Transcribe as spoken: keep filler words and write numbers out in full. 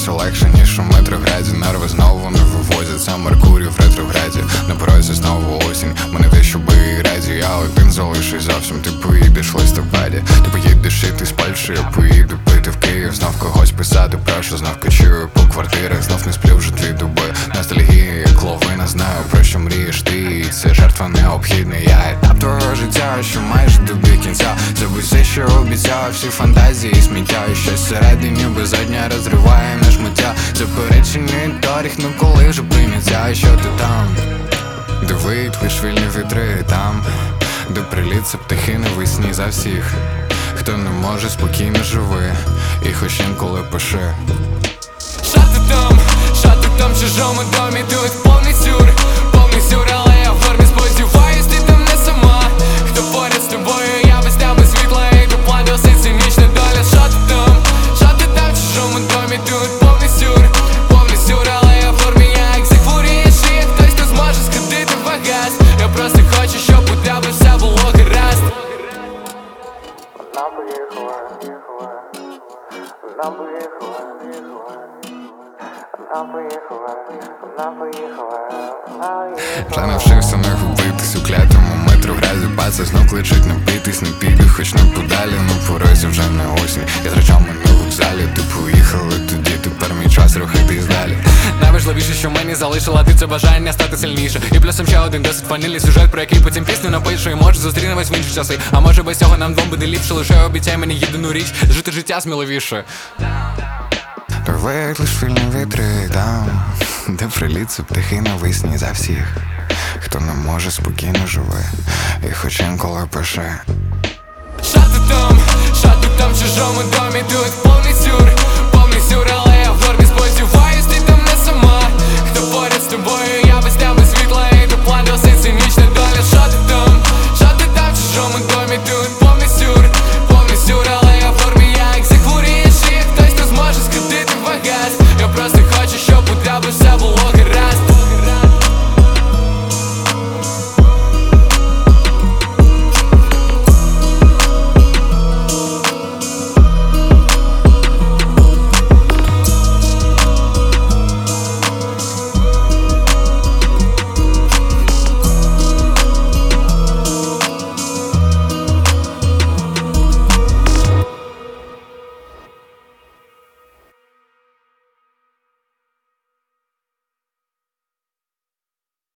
все легше, ніж у метрограді. Нерви знову не вивозяться, Меркурій в ретрограді. На порозі знову осінь, мене те, щоби раді. Я один залишусь зовсім, ти поїдеш в листопаді. Ти поїдеш іти з Польщі, я поїду пити в Київ. Знов когось писати, прошу, знов кочую по квартирах. Знов не сплю вже дві доби, ностальгія як лавина. Знаю, про що мрієш ти, і це жертва необхідна. Я етап твого життя, що майже добіг кінця. Забудь все, що обіцяв, всі фантазії сміття. І щось всередині безодня розриває на шмаття. Заперечений доріг, ну коли вже прийняття. І що ти там? Де виють лиш вільні вітри там, де приліться птахи навесні за всіх, хто не може спокійно живи, і хоч інколи пиши. Що ти там? Що ти там в чужому домі? Тут повний сюр, повний сюр, але я в формі. Сподіваюсь, ти там не сама. Хто поряд з тобою, я без тебе світла. І доплатив все цинічна доля. Що ти там? Що ти там в чужому домі? Тут повний сюр, повний сюр, але я в формі. Я як захворієш, і як хтось, хто зможе скрутити багаж. Я просто хочу, щоб у тебе все було гаразд. Вона поїхала, вона поїхала, вона поїхала, вона поїхала, вона поїхала. Вже навчився не губитись у клятому метрограді. Паца знов кличуть напитись, не піду, хоч не подалі. На порозі вже не осінь, я з речами на вокзалі. Ти поїхали тоді, тепер мій час рухатись далі. Найважливіше, що мені залишила ти, це бажання стати сильніше. І плюсом ще один досить ванільний сюжет, про який потім пісню напишу. І може зустрінемось в інші часи. А може без цього нам двом буде ліпше. Лише обіцяй мені єдину річ, жити життя сміливіше. Рвають лиш вільні вітри там, де приліться птахи навесні за всіх, хто не може спокійно живе, і хоч інколи пише. Що ти там? Що ти там в чужому домі? Тут повний сюр,